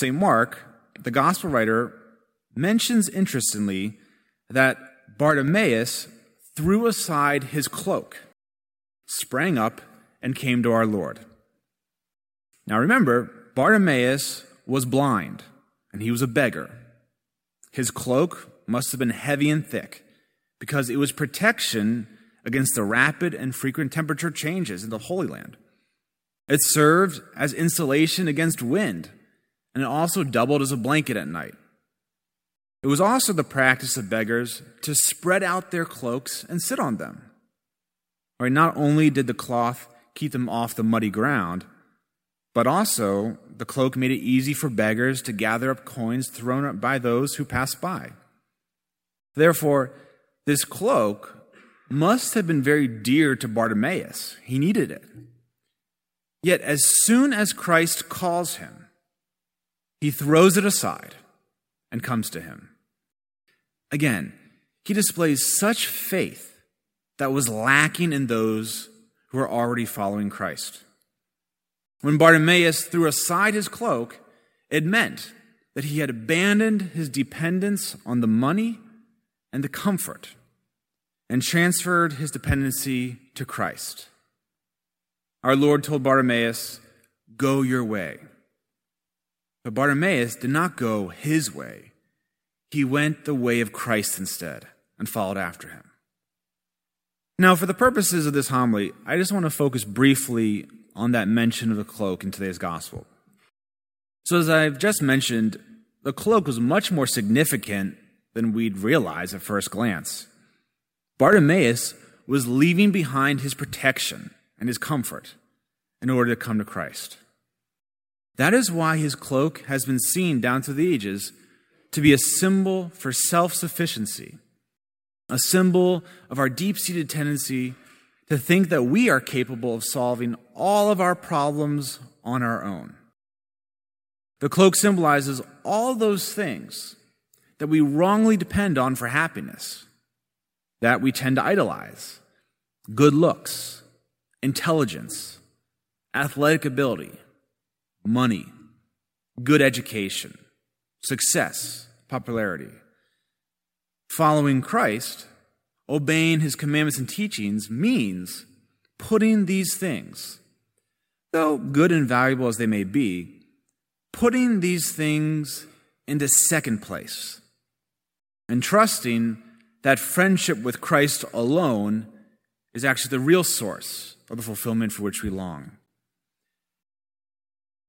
St. Mark, the gospel writer, mentions interestingly that Bartimaeus threw aside his cloak, sprang up, and came to our Lord. Now remember, Bartimaeus was blind, and he was a beggar. His cloak must have been heavy and thick, because it was protection against the rapid and frequent temperature changes in the Holy Land. It served as insulation against wind, and it also doubled as a blanket at night. It was also the practice of beggars to spread out their cloaks and sit on them. Right, not only did the cloth keep them off the muddy ground, but also the cloak made it easy for beggars to gather up coins thrown up by those who passed by. Therefore, this cloak must have been very dear to Bartimaeus. He needed it. Yet as soon as Christ calls him, he throws it aside and comes to him. Again, he displays such faith that was lacking in those who were already following Christ. When Bartimaeus threw aside his cloak, it meant that he had abandoned his dependence on the money and the comfort and transferred his dependency to Christ. Our Lord told Bartimaeus, "Go your way." But Bartimaeus did not go his way. He went the way of Christ instead and followed after him. Now, for the purposes of this homily, I just want to focus briefly on that mention of the cloak in today's gospel. So as I've just mentioned, the cloak was much more significant than we'd realize at first glance. Bartimaeus was leaving behind his protection and his comfort in order to come to Christ. That is why his cloak has been seen down through the ages to be a symbol for self-sufficiency, a symbol of our deep-seated tendency to think that we are capable of solving all of our problems on our own. The cloak symbolizes all those things that we wrongly depend on for happiness, that we tend to idolize: good looks, intelligence, athletic ability, money, good education, success, popularity. Following Christ, obeying his commandments and teachings, means putting these things, though good and valuable as they may be, putting these things into second place and trusting that friendship with Christ alone is actually the real source of the fulfillment for which we long.